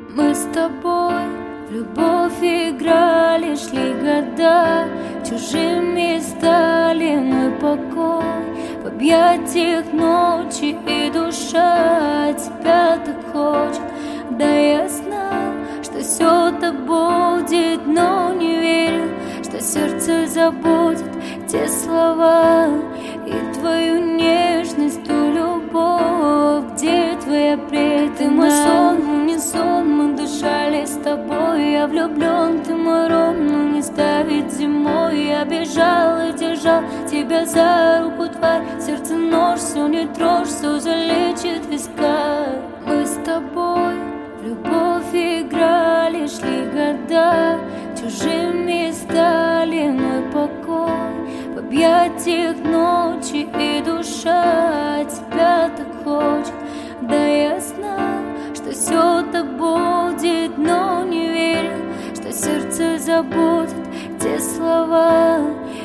Мы с тобой в любовь играли, шли года, чужими стали мы покой. В объятиях ночи и душа тебя так хочет. Да я знал, что все так будет, но не верил, что сердце забудет те слова и твою нежность, ту любовь. Где твоя преданность? Ты мой сон, не сон, мы дышали с тобой. Я влюблен, ты мой ром, но не ставить зимой. Я бежал и держал тебя за руку, тварь. Сердце нож, все не трожь, все залечит виска. Мы с тобой в любовь играли, шли года, чужими стали мы покой. В объятиях ночи и душа тебя так хочет. Да я знал, что все так будет, но не верил, что сердце забудет те слова